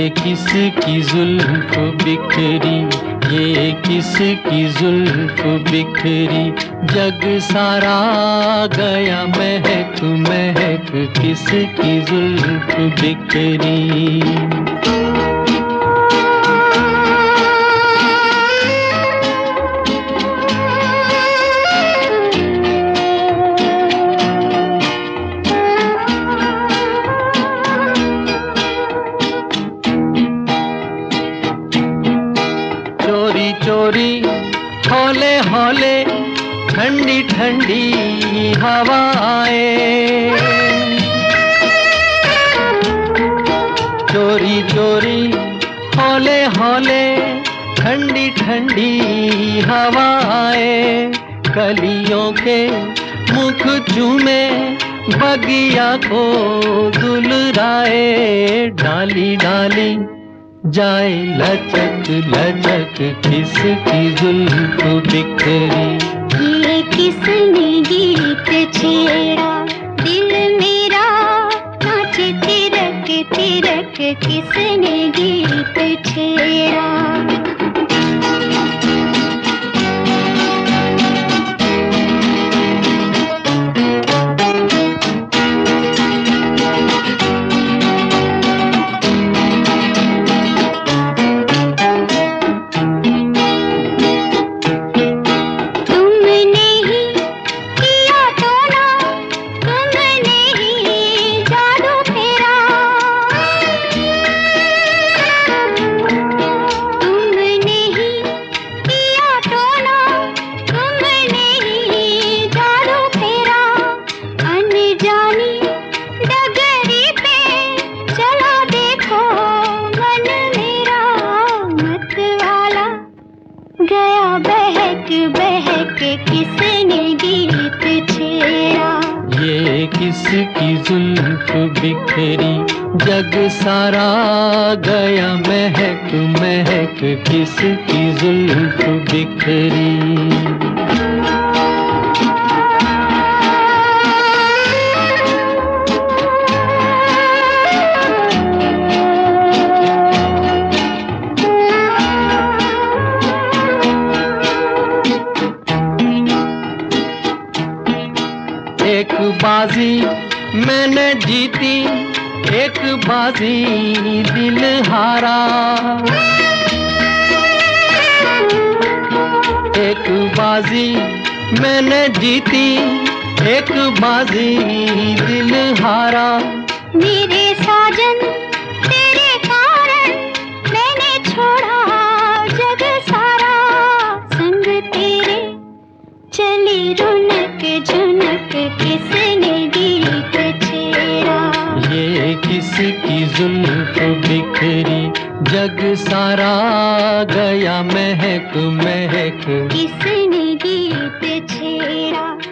ये किसकी जुल्फ बिखरी, ये किसकी जुल्फ बिखरी, जग सारा गया महक महक, किसकी जुल्फ बिखरी। चोरी चोरी हौले हौले ठंडी ठंडी हवाएं, चोरी चोरी हौले हौले ठंडी ठंडी हवाएं, कलियों के मुख चूमे बगिया को दुलराए, डाली डाली जाए लचक लचक, किसकी जुल्फ बिखरी। ये किसने गीत छेड़ा, दिल मेरा नाचे तिरक तिरक, किसने गीत छेड़ा। गया बहक बहक, किसने गीत छेड़ा। ये किसकी जुल्फ बिखरी, जग सारा गया महक महक, किसकी जुल्फ बिखरी। एक बाजी मैंने जीती, एक बाजी दिल हारा, एक बाजी मैंने जीती, एक बाजी दिल हारा। मेरे साजन तेरे कारण मैंने छोड़ा जग सारा, संग तेरे चली रुनक झुनक, किसने गीत छेड़ा। ये किसकी जुल्फ बिखरी, जग सारा गया महक महक, किसने गीत छेड़ा।